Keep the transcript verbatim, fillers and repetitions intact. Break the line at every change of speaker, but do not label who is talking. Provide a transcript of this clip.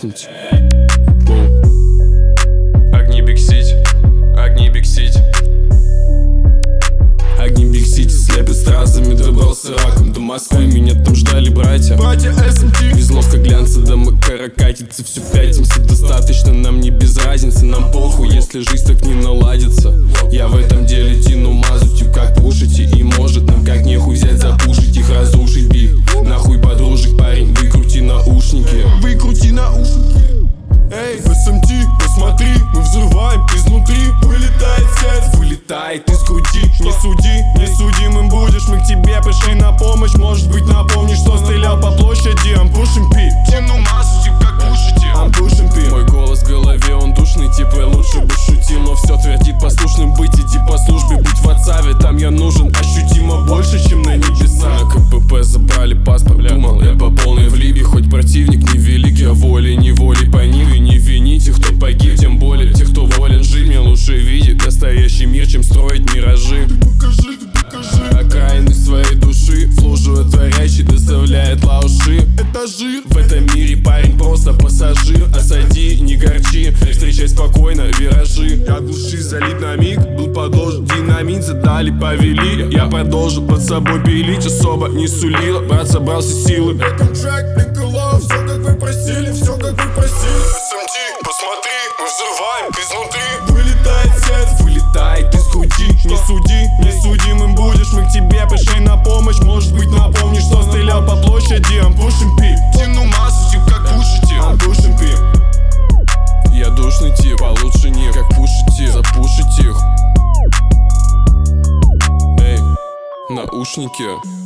треснуть.
Огни Биг Сити, огни Биг Сити.
Огни Биг Сити слепят стразами, добрался раком до Москвы, меня там ждали братья.
Батя эс эм ти.
Без ловко глянца до Макара катится, все пятимся, достаточно, нам не без разницы. Нам похуй, если жизнь так не наладится. Я в этом деле тяну мазу, типа как пушите. И может нам как нехуй взять, запушить их, разрушить бит. Нахуй подружек, парень, выкрути наушники.
Выкрути наушники.
Эй, эс эм ти, посмотри, мы взрываем изнутри. Вылетает сеть, вылетает из груди. Не суди, не судимым будешь, мы к тебе пришли на помощь. Может быть напомнишь, что стрелял по площади. I'm pushing P,
Тяну массу, типа как пушите.
I'm pushing P. Мой голос в голове, он душный, типа я лучше бы шутил. Но все твердит послушным быть, иди по службе, будь в отцаве. Там я нужен ощутимо больше, чем на небесах. На ка пэ пэ забрали паспорт, думал я по полной в либе. Хоть противник невелик, я волей-неволей паник. И не вините, кто погиб, тем более тех, кто волен жить. Мне лучше видеть настоящий мир, чем строить миражи.
Покажи, покажи.
Окраины своей души, флоу животворящий доставляет лауши.
Это жир.
В этом мире парень просто пассажир. Осади, не горчи, встречай спокойно виражи.
Я глуши залит на миг, был подложен динамит, задали, повели. Я продолжил под собой пилить, особо не сулила. Брат собрался силы.
Трек, Николаев, все как вы просили, все как вы просили.
эс эм ти, посмотри, мы взрываем изнутри.
Вылетает сеть, вылетает из груди. Не суди, не судимым будешь, мы к тебе пришли на помощь. Может быть напомнишь, что стрелял по площади. I'm pushing P,
Тяну массу, типа как пушите.
I'm pushing P. Я душный тип, получше них, как пушите, запушить их. Эй, наушники.